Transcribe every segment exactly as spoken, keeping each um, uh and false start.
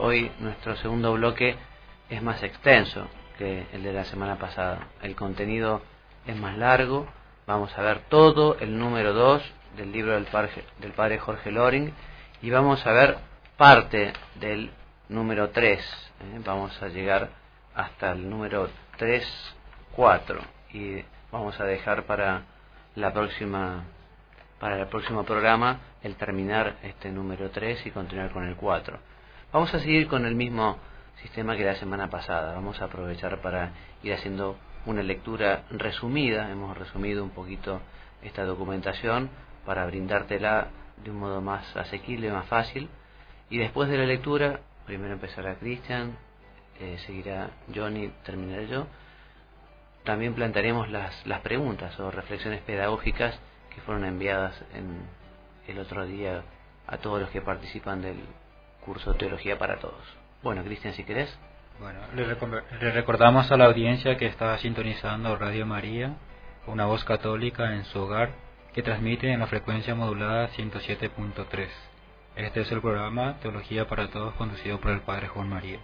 hoy nuestro segundo bloque es más extenso que el de la semana pasada. El contenido es más largo. Vamos a ver todo el número dos del libro del padre, del padre Jorge Loring, y vamos a ver parte del número tres. ¿eh? Vamos a llegar hasta el número tres, cuatro, y vamos a dejar para la próxima para el próximo programa el terminar este número tres y continuar con el cuatro. Vamos a seguir con el mismo sistema que la semana pasada. Vamos a aprovechar para ir haciendo una lectura resumida. Hemos resumido un poquito esta documentación para brindártela de un modo más asequible, más fácil. Y después de la lectura, primero empezará Cristian, eh, seguirá Johnny, terminaré yo. También plantearemos las, las preguntas o reflexiones pedagógicas que fueron enviadas en el otro día a todos los que participan del curso Teología para Todos. Bueno, Cristian, si querés. Bueno, le, recom- le recordamos a la audiencia que está sintonizando Radio María, una voz católica en su hogar, que transmite en la frecuencia modulada ciento siete punto tres. Este es el programa Teología para Todos, conducido por el Padre Juan María.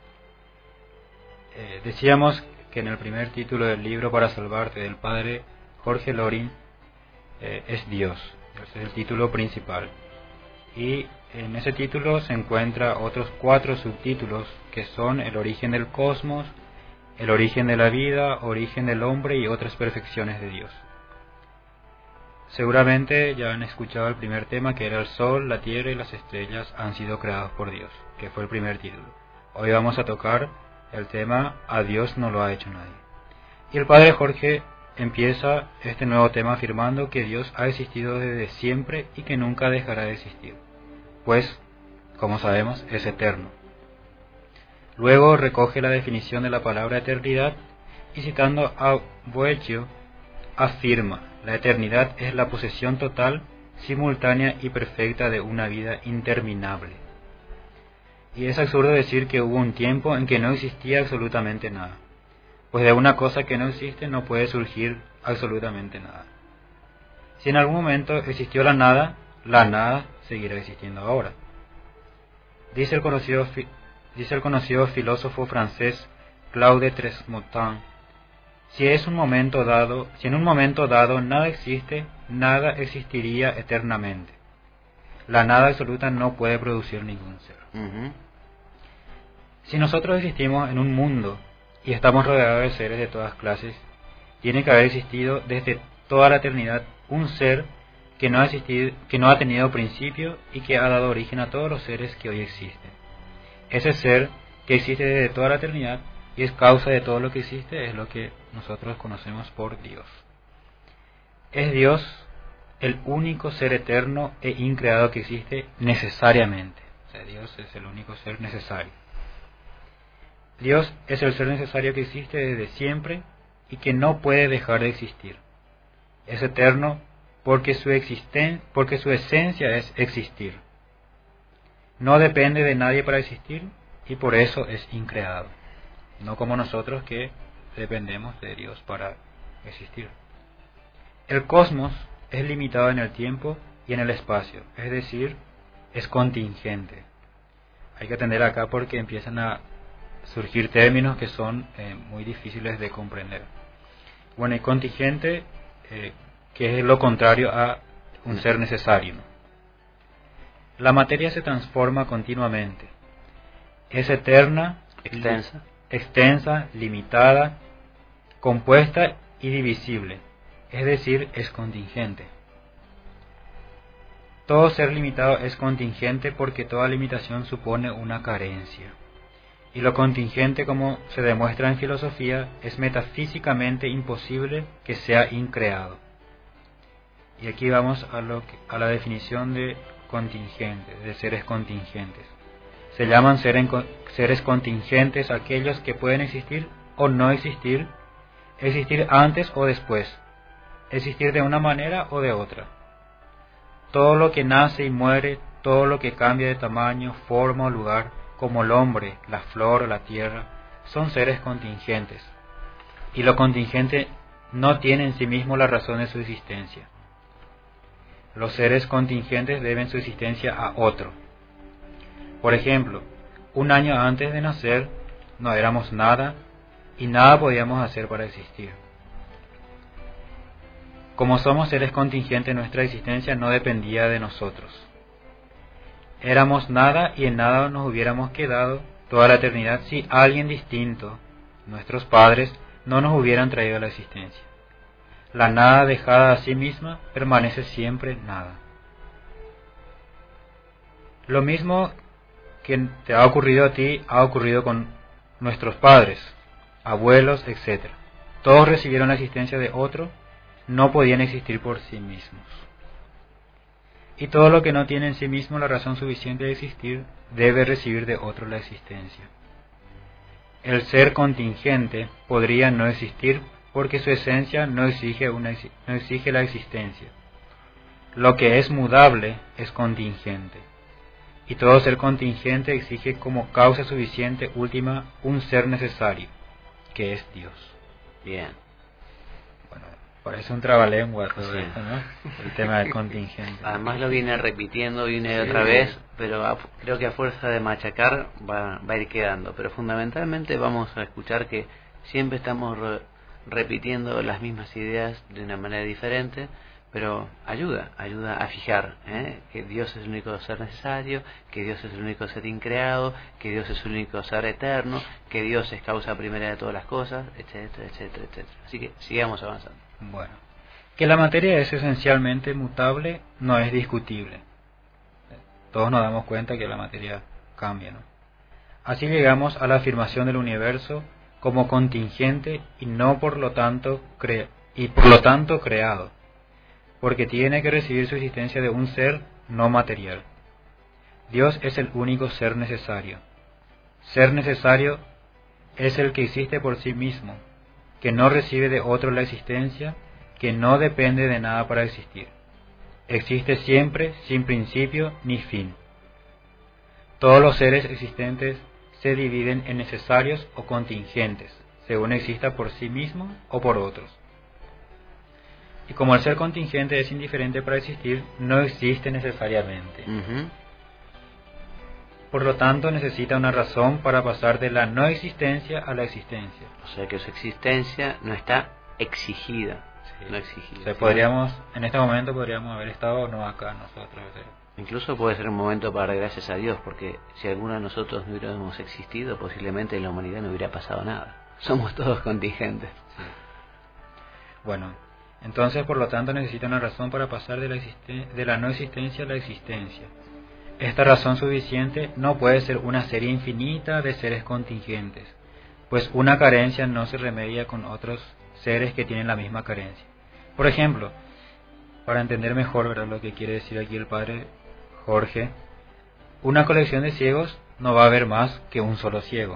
Eh, decíamos que en el primer título del libro Para Salvarte, del Padre Jorge Loring, eh, es Dios. Ese es el título principal. Y en ese título se encuentran otros cuatro subtítulos, que son el origen del cosmos, el origen de la vida, origen del hombre y otras perfecciones de Dios. Seguramente ya han escuchado el primer tema, que era el sol, la tierra y las estrellas han sido creados por Dios, que fue el primer título. Hoy vamos a tocar el tema A Dios no lo ha hecho nadie. Y el Padre Jorge empieza este nuevo tema afirmando que Dios ha existido desde siempre y que nunca dejará de existir, pues, como sabemos, es eterno. Luego recoge la definición de la palabra eternidad y, citando a Boeccio, afirma: la eternidad es la posesión total, simultánea y perfecta de una vida interminable. Y es absurdo decir que hubo un tiempo en que no existía absolutamente nada, pues de una cosa que no existe no puede surgir absolutamente nada. Si en algún momento existió la nada, la nada seguirá existiendo ahora. Dice el conocido, dice el conocido filósofo francés Claude Tresmontant: si es un momento dado, si en un momento dado nada existe, nada existiría eternamente. La nada absoluta no puede producir ningún ser. Uh-huh. Si nosotros existimos en un mundo y estamos rodeados de seres de todas clases, tiene que haber existido desde toda la eternidad un ser que no ha existido, que no ha tenido principio y que ha dado origen a todos los seres que hoy existen. Ese ser que existe desde toda la eternidad y es causa de todo lo que existe es lo que nosotros conocemos por Dios. Es Dios el único ser eterno e increado que existe necesariamente. O sea, Dios es el único ser necesario. Dios es el ser necesario que existe desde siempre y que no puede dejar de existir. Es eterno porque su existen, porque su esencia es existir. No depende de nadie para existir y por eso es increado. No como nosotros, que dependemos de Dios para existir. El cosmos es limitado en el tiempo y en el espacio, es decir, es contingente. Hay que atender acá porque empiezan a surgir términos que son eh, muy difíciles de comprender. Bueno, y contingente, eh, que es lo contrario a un ser necesario, ¿no? La materia se transforma continuamente. Es eterna, extensa, li- extensa, limitada, compuesta y divisible. Es decir, es contingente. Todo ser limitado es contingente porque toda limitación supone una carencia. Y lo contingente, como se demuestra en filosofía, es metafísicamente imposible que sea increado. Y aquí vamos a, lo que, a la definición de contingente, de seres contingentes. Se llaman seres, seres contingentes aquellos que pueden existir o no existir, existir antes o después, existir de una manera o de otra. Todo lo que nace y muere, todo lo que cambia de tamaño, forma o lugar, como el hombre, la flor o la tierra, son seres contingentes. Y lo contingente no tiene en sí mismo la razón de su existencia. Los seres contingentes deben su existencia a otro. Por ejemplo, Un año antes de nacer no éramos nada y nada podíamos hacer para existir. Como somos seres contingentes, nuestra existencia no dependía de nosotros. Éramos nada y en nada nos hubiéramos quedado toda la eternidad si alguien distinto, nuestros padres, no nos hubieran traído a la existencia. La nada dejada a sí misma permanece siempre nada. Lo mismo que te ha ocurrido a ti ha ocurrido con nuestros padres, abuelos, etcétera. Todos recibieron la existencia de otro, no podían existir por sí mismos. Y todo lo que no tiene en sí mismo la razón suficiente de existir, debe recibir de otro la existencia. El ser contingente podría no existir porque su esencia no exige, una, no exige la existencia. Lo que es mudable es contingente. Y todo ser contingente exige como causa suficiente última un ser necesario, que es Dios. Bien. Bueno, parece un trabalengua todo Sí. esto, ¿no? El tema del contingente. Además lo viene repitiendo una y otra vez, pero a, creo que a fuerza de machacar va, va a ir quedando. Pero fundamentalmente vamos a escuchar que siempre estamos re, repitiendo las mismas ideas de una manera diferente, pero ayuda, ayuda a fijar ¿eh? que Dios es el único ser necesario, que Dios es el único ser increado, que Dios es el único ser eterno, que Dios es causa primera de todas las cosas, etcétera, etcétera, etcétera. Así que sigamos avanzando. Bueno, que la materia es esencialmente mutable no es discutible. Todos nos damos cuenta que la materia cambia, ¿no? Así llegamos a la afirmación del universo como contingente y no por lo tanto cre- y por lo tanto creado, porque tiene que recibir su existencia de un ser no material. Dios es el único ser necesario. Ser necesario es el que existe por sí mismo, que no recibe de otro la existencia, que no depende de nada para existir. Existe siempre, sin principio ni fin. Todos los seres existentes se dividen en necesarios o contingentes, según exista por sí mismo o por otros. Y como el ser contingente es indiferente para existir, no existe necesariamente. Uh-huh. Por lo tanto, necesita una razón para pasar de la no existencia a la existencia. O sea que su existencia no está exigida. Sí. No exigida. O sea, podríamos, en este momento podríamos haber estado no acá nosotros. ¿sí? Incluso puede ser un momento para dar gracias a Dios, porque si alguno de nosotros no hubiéramos existido, posiblemente en la humanidad no hubiera pasado nada. Somos todos contingentes. Sí. Bueno, entonces por lo tanto necesita una razón para pasar de la, existen- de la no existencia a la existencia. Esta razón suficiente no puede ser una serie infinita de seres contingentes, pues una carencia no se remedia con otros seres que tienen la misma carencia. Por ejemplo, para entender mejor, ¿verdad?, lo que quiere decir aquí el padre Jorge, una colección de ciegos no va a haber más que un solo ciego.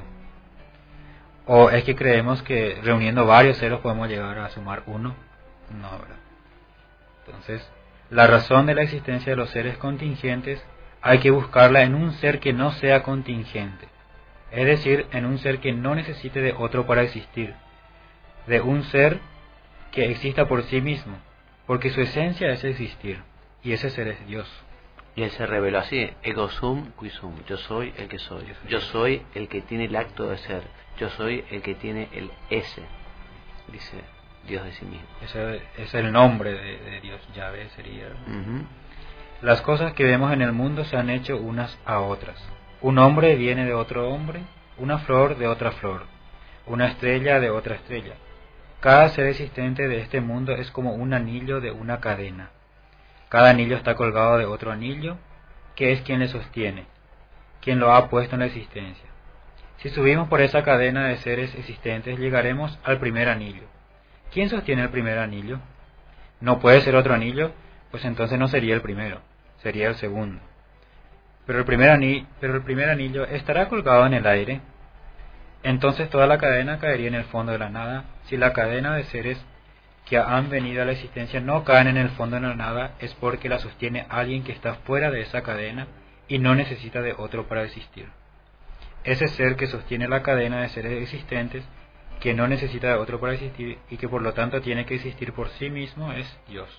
¿O es que creemos que reuniendo varios ceros podemos llegar a sumar uno? No, ¿verdad? Entonces, la razón de la existencia de los seres contingentes hay que buscarla en un ser que no sea contingente, es decir, en un ser que no necesite de otro para existir, de un ser que exista por sí mismo, porque su esencia es existir, y ese ser es Dios. Y él se reveló así: ego sum qui sum. Yo soy el que soy. Yo soy el que tiene el acto de ser. Yo soy el que tiene el ese, dice Dios de sí mismo. Ese es el nombre de, de Dios, Yahvé sería. Uh-huh. Las cosas que vemos en el mundo se han hecho unas a otras. Un hombre viene de otro hombre, una flor de otra flor, una estrella de otra estrella. Cada ser existente de este mundo es como un anillo de una cadena. Cada anillo está colgado de otro anillo, que es quien le sostiene, quien lo ha puesto en la existencia. Si subimos por esa cadena de seres existentes, llegaremos al primer anillo. ¿Quién sostiene el primer anillo? No puede ser otro anillo, pues entonces no sería el primero, sería el segundo. Pero el primer anillo, pero el primer anillo estará colgado en el aire. Entonces toda la cadena caería en el fondo de la nada. Si la cadena de seres que han venido a la existencia no caen en el fondo de la nada, es porque la sostiene alguien que está fuera de esa cadena y no necesita de otro para existir. Ese ser que sostiene la cadena de seres existentes, que no necesita de otro para existir y que por lo tanto tiene que existir por sí mismo, es Dios.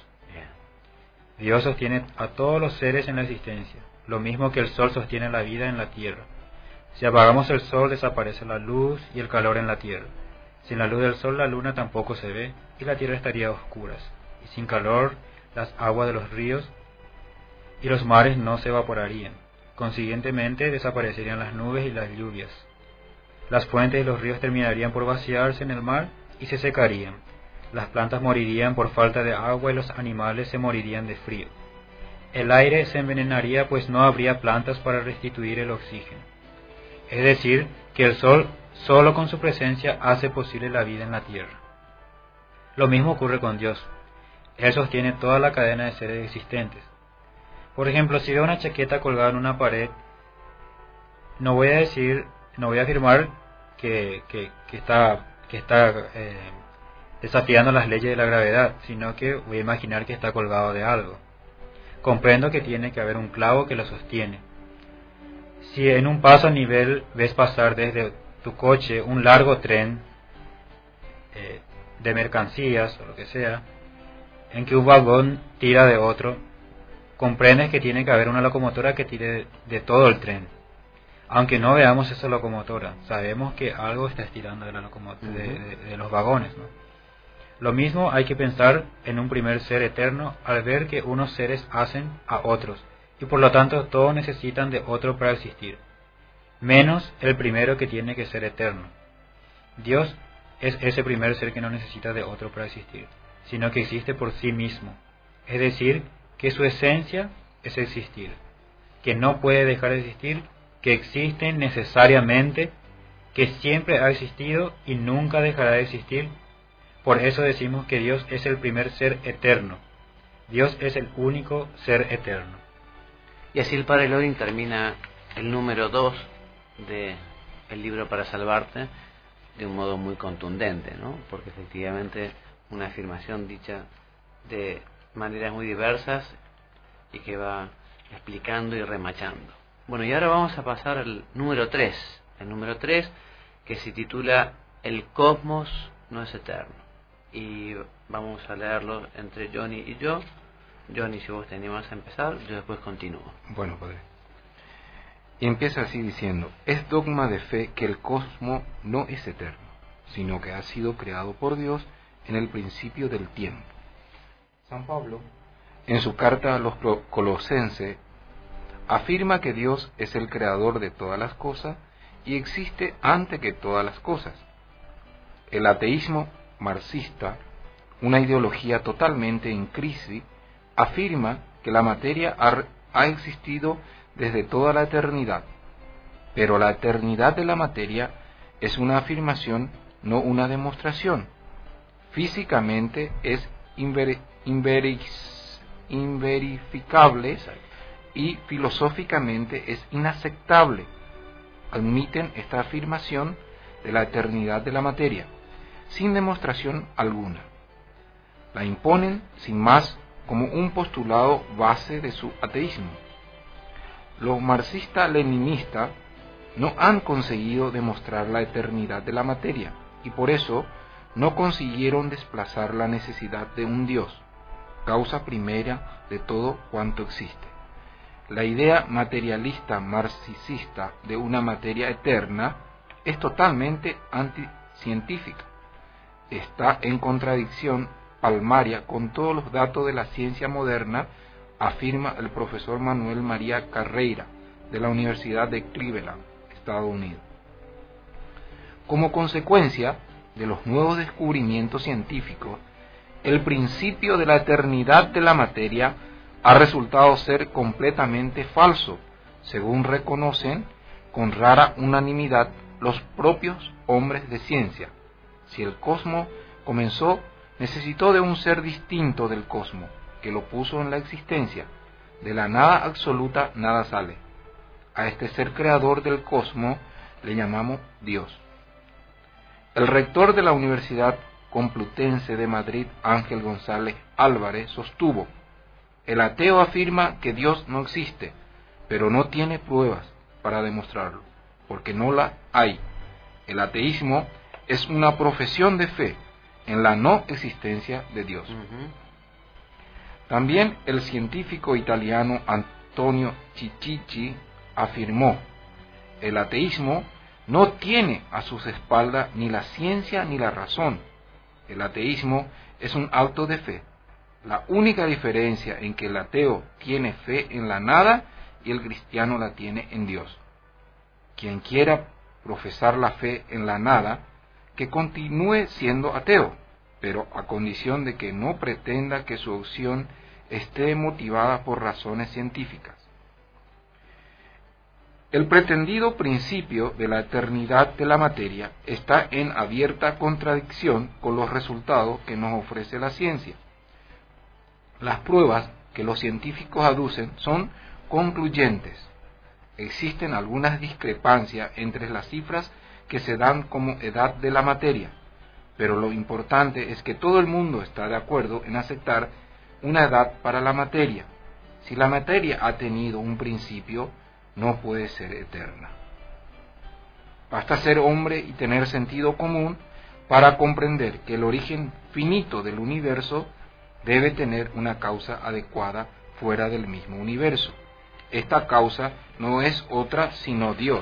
Dios sostiene a todos los seres en la existencia, lo mismo que el sol sostiene la vida en la tierra. Si apagamos el sol, desaparece la luz y el calor en la tierra. Sin la luz del sol, la luna tampoco se ve y la tierra estaría a oscuras. Y sin calor, las aguas de los ríos y los mares no se evaporarían. Consiguientemente, desaparecerían las nubes y las lluvias. Las fuentes y los ríos terminarían por vaciarse en el mar y se secarían. Las plantas morirían por falta de agua y los animales se morirían de frío. El aire se envenenaría, pues no habría plantas para restituir el oxígeno. Es decir, que el sol solo con su presencia hace posible la vida en la tierra. Lo mismo ocurre con Dios. Él sostiene toda la cadena de seres existentes. Por ejemplo, si veo una chaqueta colgada en una pared, no voy a decir, no voy a afirmar que, que, que está, que está eh, desafiando las leyes de la gravedad, sino que voy a imaginar que está colgado de algo. Comprendo que tiene que haber un clavo que lo sostiene. Si en un paso a nivel ves pasar desde tu coche un largo tren eh, de mercancías o lo que sea, en que un vagón tira de otro, comprendes que tiene que haber una locomotora que tire de, de todo el tren. Aunque no veamos esa locomotora, sabemos que algo está estirando de, la locomotora, uh-huh. de, de, de los vagones, ¿no? Lo mismo hay que pensar en un primer ser eterno al ver que unos seres hacen a otros, y por lo tanto todos necesitan de otro para existir, menos el primero que tiene que ser eterno. Dios es ese primer ser que no necesita de otro para existir, sino que existe por sí mismo, es decir, que su esencia es existir, que no puede dejar de existir, que existe necesariamente, que siempre ha existido y nunca dejará de existir. Por eso decimos que Dios es el primer ser eterno. Dios es el único ser eterno. Y así el Padre Loring termina el número dos de el libro Para Salvarte de un modo muy contundente, ¿no? Porque efectivamente una afirmación dicha de maneras muy diversas y que va explicando y remachando. Bueno, y ahora vamos a pasar al número tres. El número tres que se titula El cosmos no es eterno. Y vamos a leerlo entre Johnny y yo. Johnny, si vos te animás a empezar, yo después continúo. Bueno, padre. Y empieza así diciendo: es dogma de fe que el cosmos no es eterno, sino que ha sido creado por Dios en el principio del tiempo. San Pablo, en su carta a los Colosenses, afirma que Dios es el creador de todas las cosas y existe antes que todas las cosas. El ateísmo marxista, una ideología totalmente en crisis, afirma que la materia ha, ha existido desde toda la eternidad, pero la eternidad de la materia es una afirmación, no una demostración. Físicamente es inver, inver, inverificable y filosóficamente es inaceptable. Admiten esta afirmación de la eternidad de la materia, sin demostración alguna. La imponen sin más como un postulado base de su ateísmo. Los marxistas-leninistas no han conseguido demostrar la eternidad de la materia y por eso no consiguieron desplazar la necesidad de un Dios, causa primera de todo cuanto existe. La idea materialista marxista de una materia eterna es totalmente anticientífica. Está en contradicción palmaria con todos los datos de la ciencia moderna, afirma el profesor Manuel María Carreira de la Universidad de Cleveland, Estados Unidos. Como consecuencia de los nuevos descubrimientos científicos, el principio de la eternidad de la materia ha resultado ser completamente falso, según reconocen con rara unanimidad los propios hombres de ciencia. Si el cosmos comenzó, necesitó de un ser distinto del cosmos, que lo puso en la existencia. De la nada absoluta nada sale. A este ser creador del cosmos le llamamos Dios. El rector de la Universidad Complutense de Madrid, Ángel González Álvarez, sostuvo: el ateo afirma que Dios no existe, pero no tiene pruebas para demostrarlo, porque no la hay. El ateísmo es una profesión de fe en la no existencia de Dios. Uh-huh. También el científico italiano Antonio Cicicci afirmó: El ateísmo no tiene a sus espaldas ni la ciencia ni la razón. El ateísmo es un acto de fe. La única diferencia en que el ateo tiene fe en la nada y el cristiano la tiene en Dios. Quien quiera profesar la fe en la nada, que continúe siendo ateo, pero a condición de que no pretenda que su opción esté motivada por razones científicas. El pretendido principio de la eternidad de la materia está en abierta contradicción con los resultados que nos ofrece la ciencia. Las pruebas que los científicos aducen son concluyentes. Existen algunas discrepancias entre las cifras que se dan como edad de la materia, pero lo importante es que todo el mundo está de acuerdo en aceptar una edad para la materia. Si la materia ha tenido un principio, no puede ser eterna. Basta ser hombre y tener sentido común para comprender que el origen finito del universo debe tener una causa adecuada fuera del mismo universo. Esta causa no es otra sino Dios.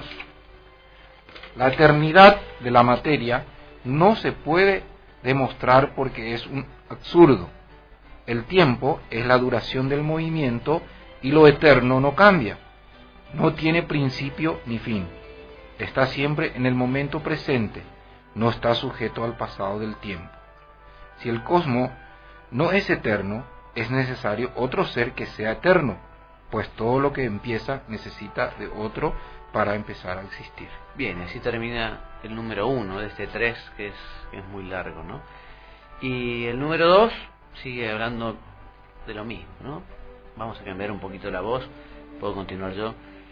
La eternidad de la materia no se puede demostrar porque es un absurdo. El tiempo es la duración del movimiento y lo eterno no cambia. No tiene principio ni fin. Está siempre en el momento presente. No está sujeto al pasado del tiempo. Si el cosmos no es eterno, es necesario otro ser que sea eterno, pues todo lo que empieza necesita de otro para empezar a existir. Bien, así termina el número uno de este tres, que es, que es muy largo, ¿no? Y el número dos sigue hablando de lo mismo, ¿no? Vamos a cambiar un poquito la voz, puedo continuar yo.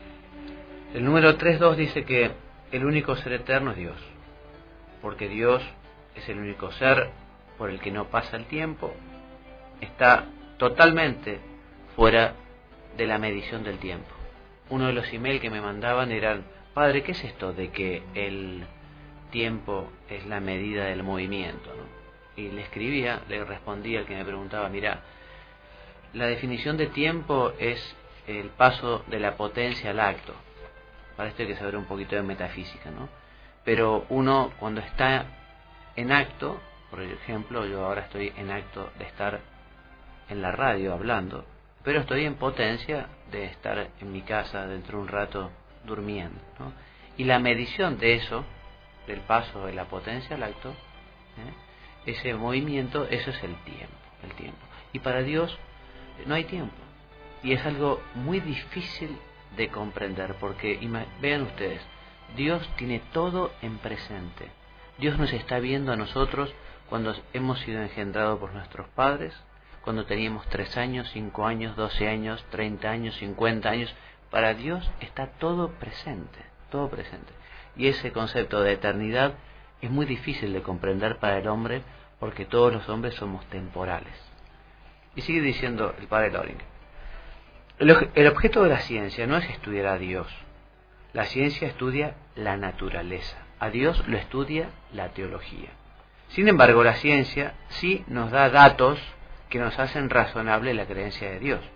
El número tres punto dos dice que el único ser eterno es Dios, porque Dios es el único ser por el que no pasa el tiempo, está totalmente fuera de la medición del tiempo. Uno de los emails que me mandaban eran: padre, ¿qué es esto de que el tiempo es la medida del movimiento, ¿no? Y le escribía, le respondía al que me preguntaba: mira, la definición de tiempo es el paso de la potencia al acto. Para esto hay que saber un poquito de metafísica, ¿no? Pero uno cuando está en acto, por ejemplo, yo ahora estoy en acto de estar en la radio hablando, pero estoy en potencia de estar en mi casa dentro de un rato durmiendo, ¿no? Y la medición de eso, del paso de la potencia al acto, ¿eh? ese movimiento, eso es el tiempo, el tiempo. Y para Dios no hay tiempo. Y es algo muy difícil de comprender, porque vean ustedes, Dios tiene todo en presente. Dios nos está viendo a nosotros cuando hemos sido engendrados por nuestros padres, cuando teníamos tres años, cinco años, doce años, treinta años, cincuenta años. Para Dios está todo presente, todo presente. Y ese concepto de eternidad es muy difícil de comprender para el hombre, porque todos los hombres somos temporales. Y sigue diciendo el padre Loring: el, el objeto de la ciencia no es estudiar a Dios. La ciencia estudia la naturaleza. A Dios lo estudia la teología. Sin embargo, la ciencia sí nos da datos que nos hacen razonable la creencia de Dios.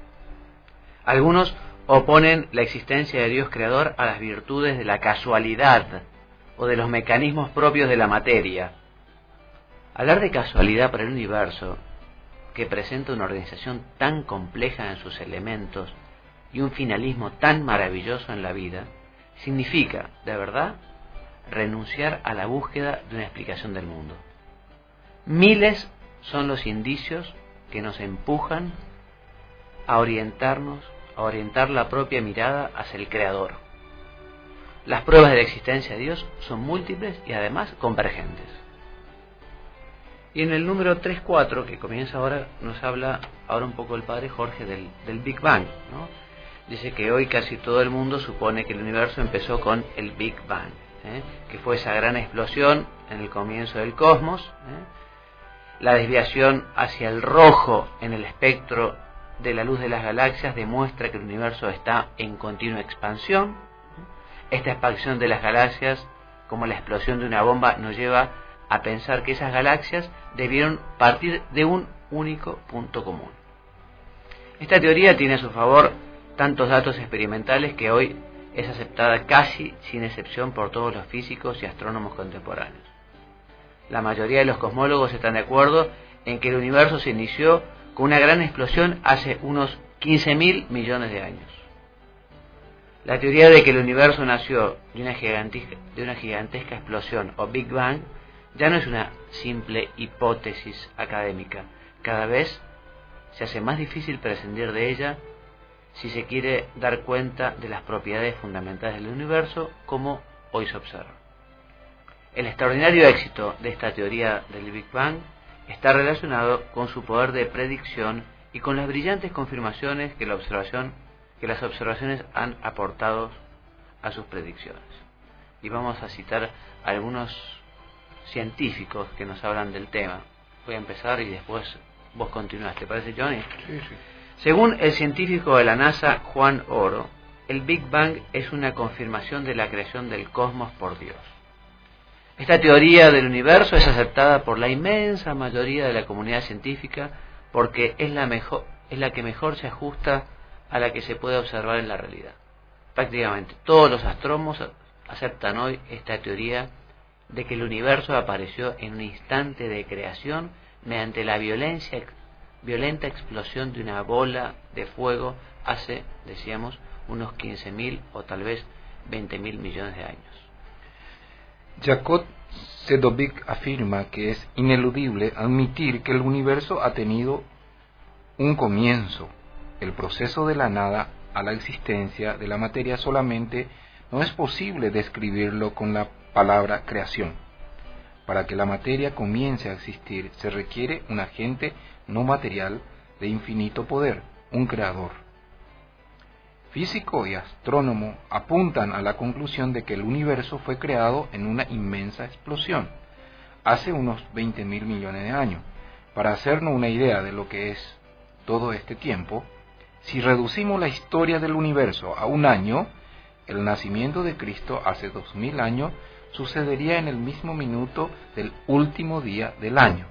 Algunos oponen la existencia de Dios creador a las virtudes de la casualidad o de los mecanismos propios de la materia. Hablar de casualidad para el universo, que presenta una organización tan compleja en sus elementos y un finalismo tan maravilloso en la vida, significa, de verdad, renunciar a la búsqueda de una explicación del mundo. Miles son los indicios que nos empujan a orientarnos, a orientar la propia mirada hacia el Creador. Las pruebas de la existencia de Dios son múltiples y además convergentes. Y en el número tres punto cuatro, que comienza ahora, nos habla ahora un poco el padre Jorge del, del Big Bang, ¿no? Dice que hoy casi todo el mundo supone que el universo empezó con el Big Bang, ¿eh? que fue esa gran explosión en el comienzo del cosmos, ¿eh? La desviación hacia el rojo en el espectro de la luz de las galaxias demuestra que el universo está en continua expansión. Esta expansión de las galaxias, como la explosión de una bomba, nos lleva a pensar que esas galaxias debieron partir de un único punto común. Esta teoría tiene a su favor tantos datos experimentales que hoy es aceptada casi sin excepción por todos los físicos y astrónomos contemporáneos. La mayoría de los cosmólogos están de acuerdo en que el universo se inició con una gran explosión hace unos quince mil millones de años. La teoría de que el universo nació de una gigantesca, de una gigantesca explosión o Big Bang ya no es una simple hipótesis académica. Cada vez se hace más difícil prescindir de ella si se quiere dar cuenta de las propiedades fundamentales del universo, como hoy se observa. El extraordinario éxito de esta teoría del Big Bang está relacionado con su poder de predicción y con las brillantes confirmaciones que, la observación, que las observaciones han aportado a sus predicciones. Y vamos a citar a algunos científicos que nos hablan del tema. Voy a empezar y después vos continuás. ¿Te parece, Johnny? Sí, sí. Según el científico de la NASA, Juan Oro, el Big Bang es una confirmación de la creación del cosmos por Dios. Esta teoría del universo es aceptada por la inmensa mayoría de la comunidad científica porque es la, mejor, es la que mejor se ajusta a la que se puede observar en la realidad. Prácticamente todos los astrónomos aceptan hoy esta teoría de que el universo apareció en un instante de creación mediante la violencia, violenta explosión de una bola de fuego hace, decíamos, unos quince mil o tal vez veinte mil millones de años. Jacob Sedgwick afirma que es ineludible admitir que el universo ha tenido un comienzo. El proceso de la nada a la existencia de la materia solamente no es posible describirlo con la palabra creación. Para que la materia comience a existir se requiere un agente no material de infinito poder, un creador. Físico y astrónomo apuntan a la conclusión de que el universo fue creado en una inmensa explosión, hace unos veinte mil millones de años. Para hacernos una idea de lo que es todo este tiempo, si reducimos la historia del universo a un año, el nacimiento de Cristo hace dos mil años sucedería en el mismo minuto del último día del año.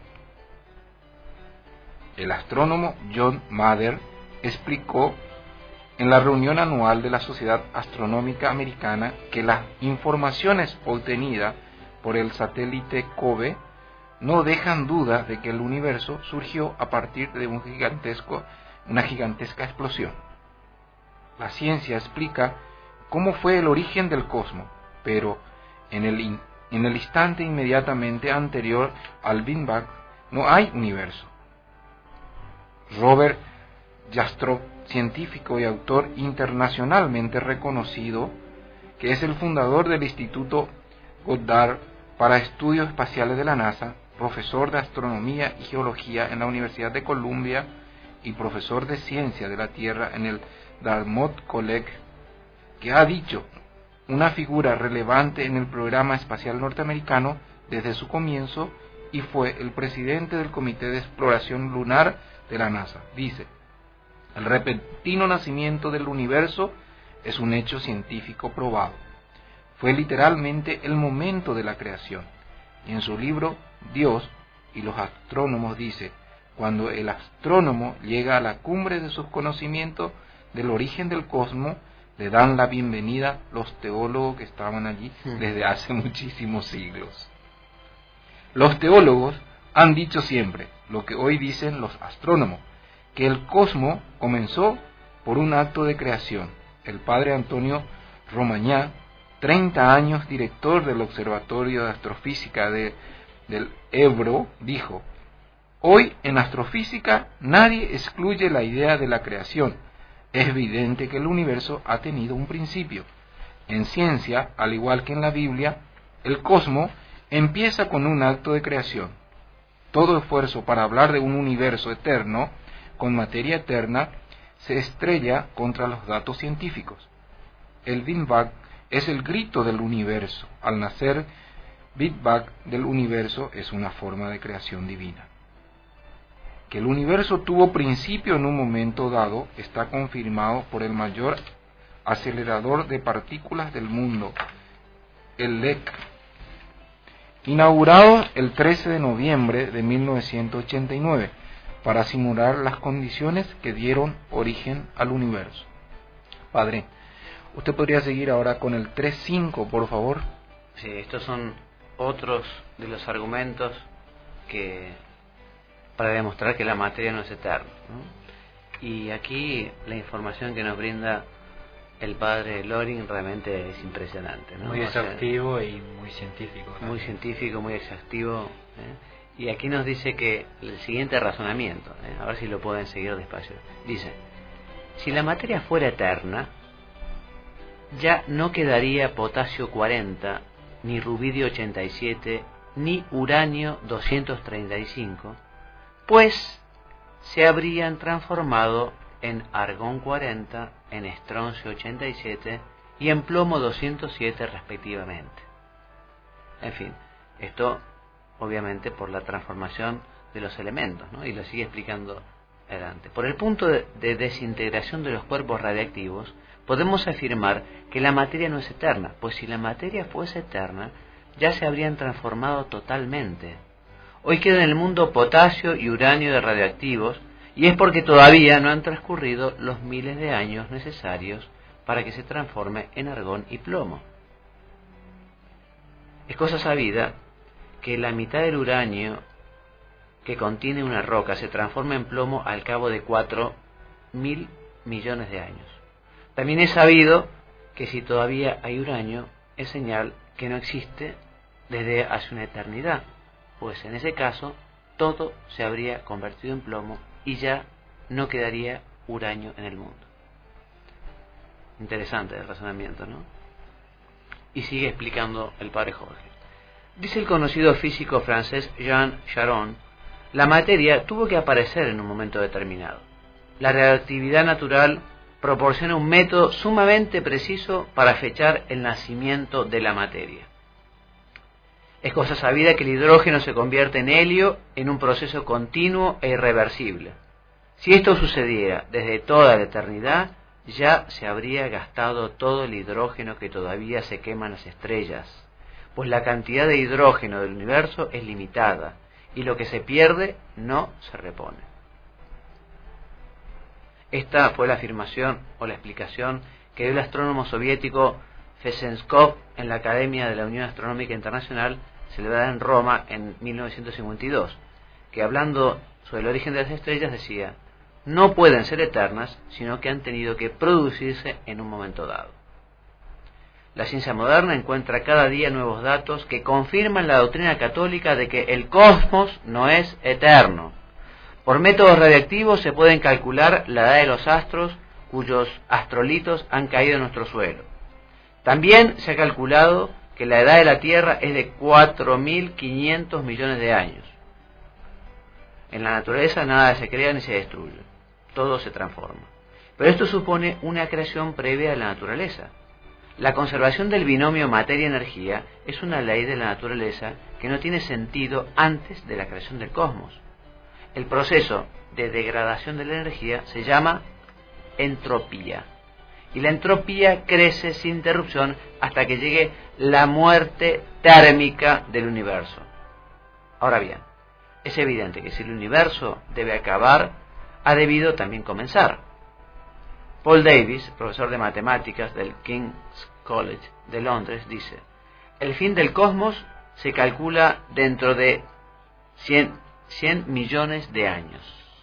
El astrónomo John Mather explicó en la reunión anual de la Sociedad Astronómica Americana que las informaciones obtenidas por el satélite COBE no dejan duda de que el universo surgió a partir de un gigantesco, una gigantesca explosión. La ciencia explica cómo fue el origen del cosmos, pero en el, in, en el instante inmediatamente anterior al Big Bang no hay universo. Robert Jastrow, científico y autor internacionalmente reconocido, que es el fundador del Instituto Goddard para Estudios Espaciales de la NASA, profesor de Astronomía y Geología en la Universidad de Columbia y profesor de Ciencia de la Tierra en el Dartmouth College, que ha dicho, una figura relevante en el programa espacial norteamericano desde su comienzo y fue el presidente del Comité de Exploración Lunar de la NASA. Dice, el repentino nacimiento del universo es un hecho científico probado. Fue literalmente el momento de la creación. Y en su libro, Dios y los astrónomos dice, cuando el astrónomo llega a la cumbre de sus conocimientos del origen del cosmos, le dan la bienvenida los teólogos que estaban allí desde hace muchísimos siglos. Los teólogos han dicho siempre lo que hoy dicen los astrónomos, que el cosmos comenzó por un acto de creación. El padre Antonio Romañá, treinta años director del Observatorio de Astrofísica de, del Ebro, dijo, hoy en astrofísica nadie excluye la idea de la creación. Es evidente que el universo ha tenido un principio. En ciencia, al igual que en la Biblia, el cosmos empieza con un acto de creación. Todo esfuerzo para hablar de un universo eterno, con materia eterna, se estrella contra los datos científicos. El Big Bang es el grito del universo. Al nacer, Big Bang del universo es una forma de creación divina. Que el universo tuvo principio en un momento dado está confirmado por el mayor acelerador de partículas del mundo, el L E C, inaugurado el trece de noviembre de mil novecientos ochenta y nueve para simular las condiciones que dieron origen al universo. Padre, Usted podría seguir ahora con el tres punto cinco, por favor. Sí, estos son otros de los argumentos que para demostrar que la materia no es eterna, ¿no? Y aquí la información que nos brinda el padre Loring realmente es impresionante, ¿no? Muy exhaustivo, o sea, y muy científico. Muy también. científico, muy exhaustivo. ¿eh? Y aquí nos dice que el siguiente razonamiento, ¿eh? a ver si lo pueden seguir despacio. Dice, si la materia fuera eterna, ya no quedaría potasio cuarenta, ni rubidio ochenta y siete, ni uranio doscientos treinta y cinco, pues se habrían transformado en argón cuarenta, en estroncio ochenta y siete y en plomo doscientos siete respectivamente. En fin, esto obviamente por la transformación de los elementos, ¿no? Y lo sigue explicando adelante. Por el punto de, de desintegración de los cuerpos radiactivos, podemos afirmar que la materia no es eterna, pues si la materia fuese eterna, ya se habrían transformado totalmente. Hoy queda en el mundo potasio y uranio de radioactivos, y es porque todavía no han transcurrido los miles de años necesarios para que se transforme en argón y plomo. Es cosa sabida que la mitad del uranio que contiene una roca se transforma en plomo al cabo de cuatro mil millones de años. También es sabido que si todavía hay uranio, es señal que no existe desde hace una eternidad, pues en ese caso todo se habría convertido en plomo y ya no quedaría uranio en el mundo. Interesante el razonamiento, ¿no? Y sigue explicando el padre Jorge. Dice el conocido físico francés Jean Charron, la materia tuvo que aparecer en un momento determinado. La relatividad natural proporciona un método sumamente preciso para fechar el nacimiento de la materia. Es cosa sabida que el hidrógeno se convierte en helio en un proceso continuo e irreversible. Si esto sucediera desde toda la eternidad, ya se habría gastado todo el hidrógeno que todavía se quema en las estrellas, pues la cantidad de hidrógeno del universo es limitada y lo que se pierde no se repone. Esta fue la afirmación o la explicación que dio el astrónomo soviético Fesenskov en la Academia de la Unión Astronómica Internacional celebrada en Roma en mil novecientos cincuenta y dos, que hablando sobre el origen de las estrellas decía, no pueden ser eternas, sino que han tenido que producirse en un momento dado. La ciencia moderna encuentra cada día nuevos datos que confirman la doctrina católica de que el cosmos no es eterno. Por métodos radiactivos se pueden calcular la edad de los astros cuyos astrolitos han caído en nuestro suelo. También se ha calculado que la edad de la Tierra es de cuatro mil quinientos millones de años. En la naturaleza nada se crea ni se destruye, todo se transforma. Pero esto supone una creación previa de la naturaleza. La conservación del binomio materia-energía es una ley de la naturaleza que no tiene sentido antes de la creación del cosmos. El proceso de degradación de la energía se llama entropía. Y la entropía crece sin interrupción hasta que llegue la muerte térmica del universo. Ahora bien, es evidente que si el universo debe acabar, ha debido también comenzar. Paul Davies, profesor de matemáticas del King's College de Londres, dice, el fin del cosmos se calcula dentro de cien millones de años.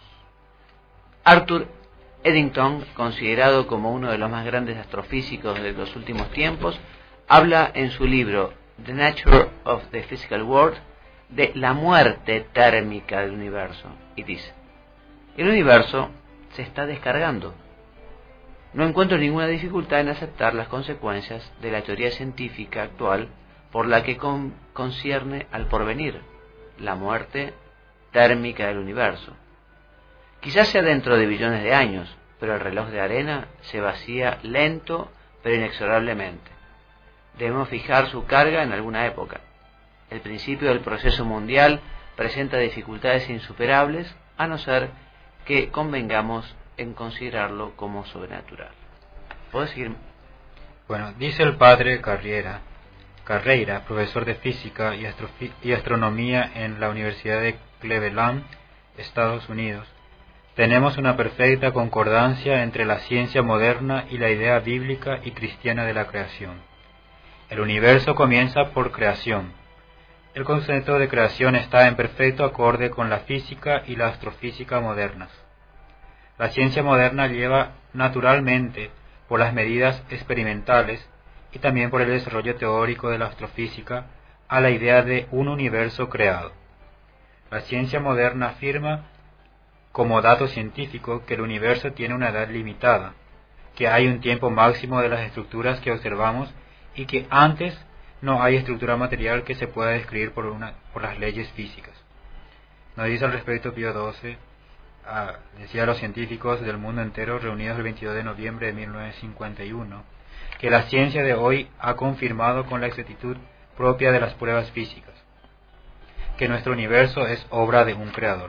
Arthur Eddington, considerado como uno de los más grandes astrofísicos de los últimos tiempos, habla en su libro The Nature of the Physical World de la muerte térmica del universo y dice, el universo se está descargando. No encuentro ninguna dificultad en aceptar las consecuencias de la teoría científica actual por la que con, concierne al porvenir, la muerte térmica del universo. Quizás sea dentro de billones de años, pero el reloj de arena se vacía lento pero inexorablemente. Debemos fijar su carga en alguna época. El principio del proceso mundial presenta dificultades insuperables, a no ser que convengamos en considerarlo como sobrenatural. ¿Puedo seguir? Bueno, dice el padre Carriera, Carreira, profesor de física y, astrofi- y astronomía en la Universidad de Cleveland, Estados Unidos, tenemos una perfecta concordancia entre la ciencia moderna y la idea bíblica y cristiana de la creación. El universo comienza por creación. El concepto de creación está en perfecto acorde con la física y la astrofísica modernas. La ciencia moderna lleva naturalmente por las medidas experimentales y también por el desarrollo teórico de la astrofísica a la idea de un universo creado. La ciencia moderna afirma como dato científico que el universo tiene una edad limitada, que hay un tiempo máximo de las estructuras que observamos y que antes no hay estructura material que se pueda describir por, una, por las leyes físicas. Nos dice al respecto Pío doce, ah, decía a los científicos del mundo entero reunidos el veintidós de noviembre de mil novecientos cincuenta y uno, que la ciencia de hoy ha confirmado con la exactitud propia de las pruebas físicas, que nuestro universo es obra de un creador.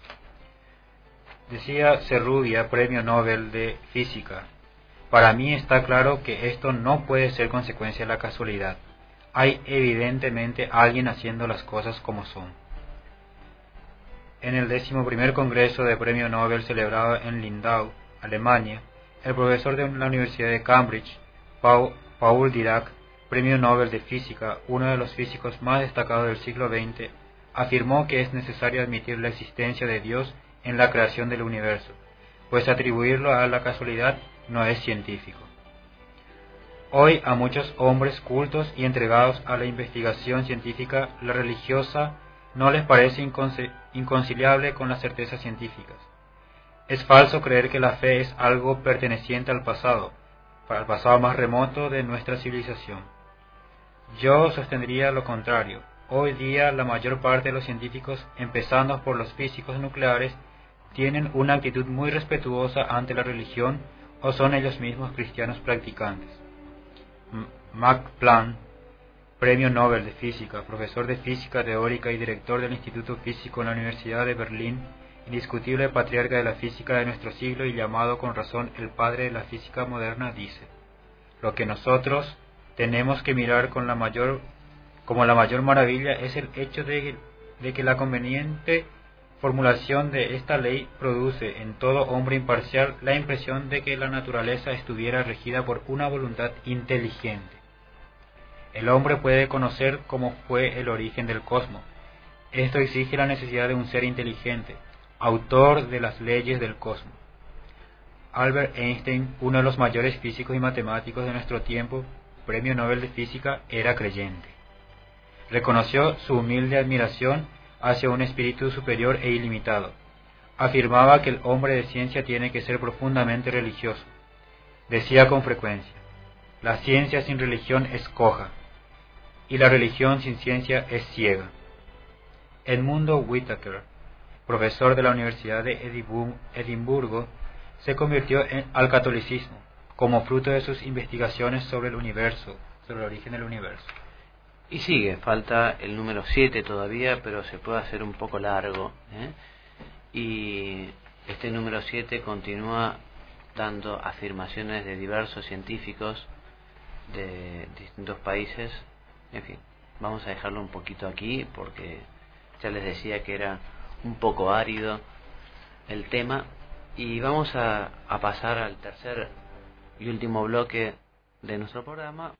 Decía Cerrugia, premio Nobel de Física, para mí está claro que esto no puede ser consecuencia de la casualidad. Hay evidentemente alguien haciendo las cosas como son. En el décimo primer Congreso de Premio Nobel celebrado en Lindau, Alemania, el profesor de la Universidad de Cambridge, Paul Dirac, Premio Nobel de Física, uno de los físicos más destacados del siglo veinte, afirmó que es necesario admitir la existencia de Dios en la creación del universo, pues atribuirlo a la casualidad no es científico. Hoy a muchos hombres cultos y entregados a la investigación científica, la religiosa no les parece inconciliable con las certezas científicas. Es falso creer que la fe es algo perteneciente al pasado, al pasado más remoto de nuestra civilización. Yo sostendría lo contrario. Hoy día la mayor parte de los científicos, empezando por los físicos nucleares, tienen una actitud muy respetuosa ante la religión o son ellos mismos cristianos practicantes. Max Planck, Premio Nobel de Física, profesor de Física Teórica y director del Instituto Físico en la Universidad de Berlín, indiscutible patriarca de la física de nuestro siglo y llamado con razón el padre de la física moderna, dice: lo que nosotros tenemos que mirar con la mayor, como la mayor maravilla es el hecho de, de que la conveniente formulación de esta ley produce en todo hombre imparcial la impresión de que la naturaleza estuviera regida por una voluntad inteligente. El hombre puede conocer cómo fue el origen del cosmos. Esto exige la necesidad de un ser inteligente, autor de las leyes del cosmos. Albert Einstein, uno de los mayores físicos y matemáticos de nuestro tiempo, Premio Nobel de Física, era creyente. Reconoció su humilde admiración hacia un espíritu superior e ilimitado. Afirmaba que el hombre de ciencia tiene que ser profundamente religioso. Decía con frecuencia: la ciencia sin religión es coja, y la religión sin ciencia es ciega. Edmundo Whittaker, profesor de la Universidad de Edimburgo, se convirtió en, al catolicismo como fruto de sus investigaciones sobre el universo, sobre el origen del universo. Y sigue, falta el número siete todavía, pero se puede hacer un poco largo, ¿eh? Y este número siete continúa dando afirmaciones de diversos científicos de distintos países. En fin, vamos a dejarlo un poquito aquí porque ya les decía que era un poco árido el tema. Y vamos a, a pasar al tercer y último bloque de nuestro programa.